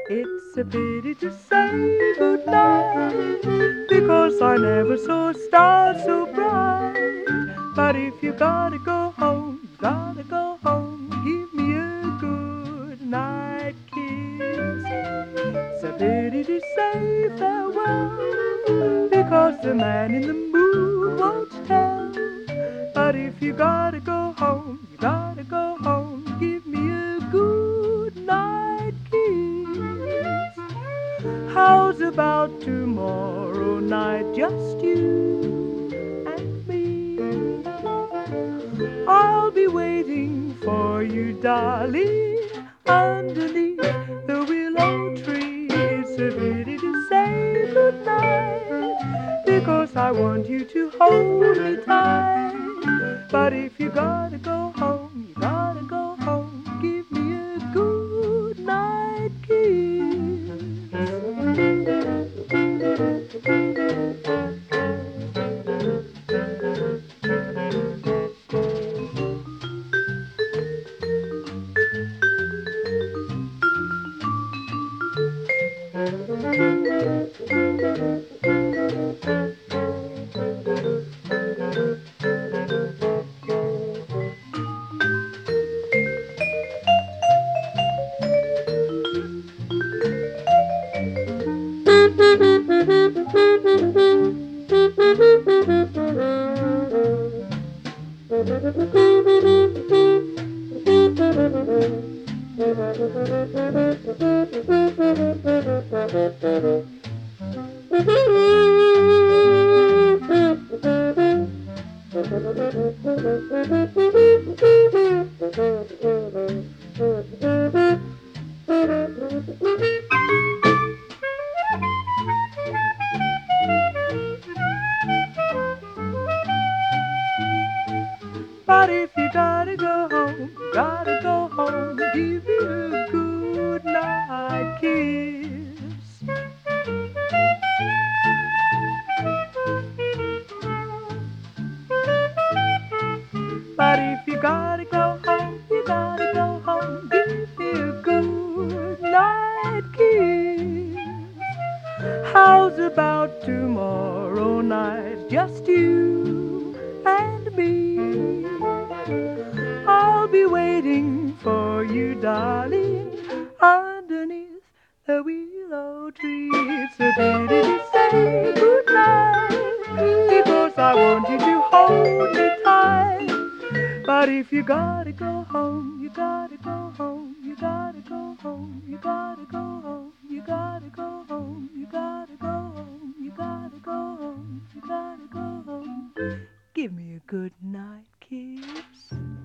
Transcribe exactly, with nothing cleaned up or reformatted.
It's a pity to say goodnight, because I never saw stars so bright. But if you gotta go home, you gotta go home. Give me a good night kiss. It's a pity to say farewell, because the man in the moon won't tell. But if you gotta go home, you gotta go home. Give me a good night kiss. How's about tomorrow night, just you and me? I'll be waiting for you, darling, underneath the willow tree. It's a pity to say goodnight, because I want you to hold me tight. But if you gotta go home, you gotta go home. Give me a good night kiss. But if you gotta go home, you gotta go home. Give me a good night kiss. But if you gotta go home, you gotta go home. Give me a good night kiss. How's about tomorrow night, just you and me? I'll be waiting for you, darling, underneath the willow tree. It's a pity to say goodnight, because I want you to hold me tight. But if you gotta go home, you gotta go home, you gotta go home, you gotta go home, you gotta go home, you gotta go home, you gotta go home, you gotta go home. Give me a good night kiss.